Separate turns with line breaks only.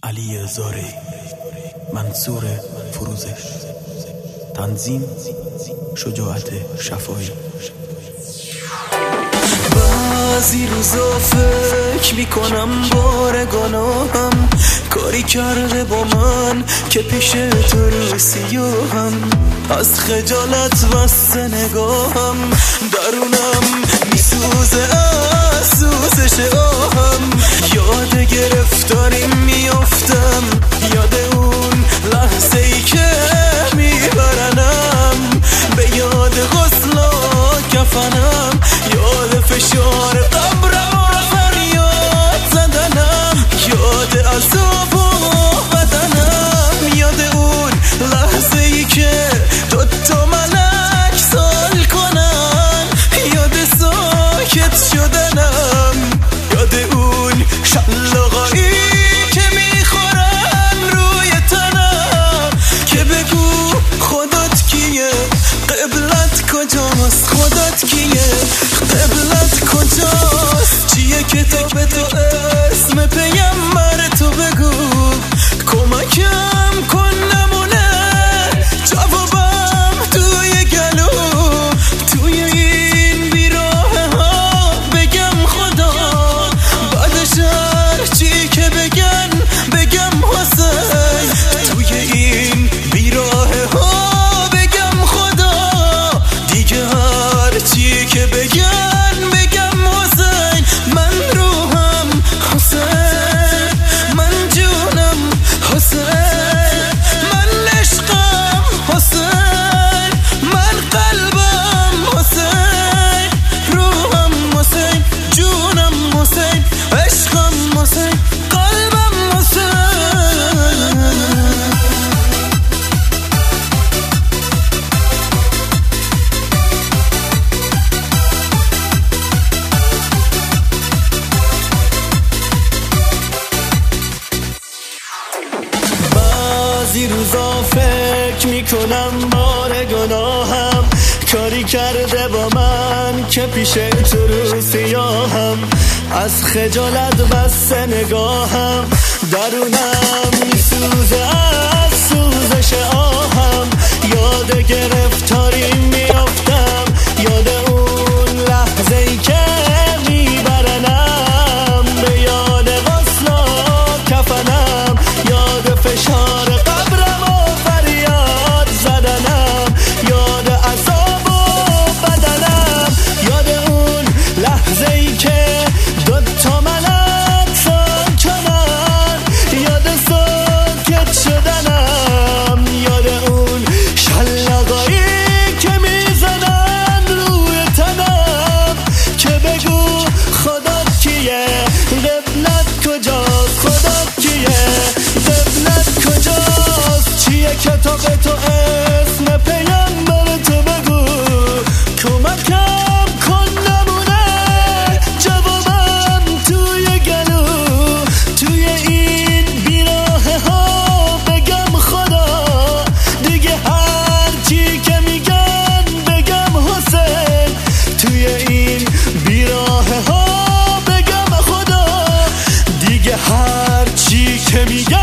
علی زاره، منصور فروزش، تنظیم شجاعت شفایی. بعضی روزا فکر میکنم بار گناهم کاری کرده با من که پیش تو رو سیاهم. از خجالت بسته نگاهم درونم میسوزه از سوزش آهم. یاد گرفتاریم میافتم، یاد اون لحظه ای که میبرنم، به یاد غسل و کفنم، یاد فشار قبرم و فریاد زدنم، یاد عذاب و بدنم، یاد اون لحظه ای که دوتا ملک سال کنن، یاد ساکت شدنم، یاد اون شلاقایی که میخورن روی تنم، که بگو خودت کیه، قبلت کجاست، خودت کیه، قبلت کجاست، چیه کتاب تو اسم پیامبر تو بگو، کمکم کن نمونه جوابم توی گلو، توی این بیراه ها بگم خدا، بعدش هر چی که بگن بگم حسین، توی این بیراه ها بگم خدا، دیگه هر چی که بگن بگم حسین. من روحم حسین، من جونم حسین، من عشقم حسین، من قلبم حسین، روحم حسین، جونم حسین، عشقم حسین، قلبم حسین. بعضی روزا فکر میکنم بار گناهم کاری کرده با من که پیش تو رو سیاهم. از خجالت بسته نگاهم درونم میسوزه از سوزش آهم. یاد گرفتاری میافتم، یاد اون لحظه ای که میبرنم، به یاد غسل و کفنم، یاد فشار قبرم و فریاد زدنم، یاد عذاب و بدنم، یاد اون لحظه ای که دوتا ملک سال کنن، یاد ساکت شدنم، یاد اون شلاقایی که میزنن روی تنم، که بگو خودت کیه، قبلت کجاست، خودت کیه، قبلت کجاست، چیه کتاب تو اسم پیامبر تو بگو، کمکم کن نمونه جوابم توی گلو، توی این بیراه ها بگم خدا، دیگه هر چی که میگن بگم حسین، توی این بیراه ها بگم خدا، دیگه هر چی که میگن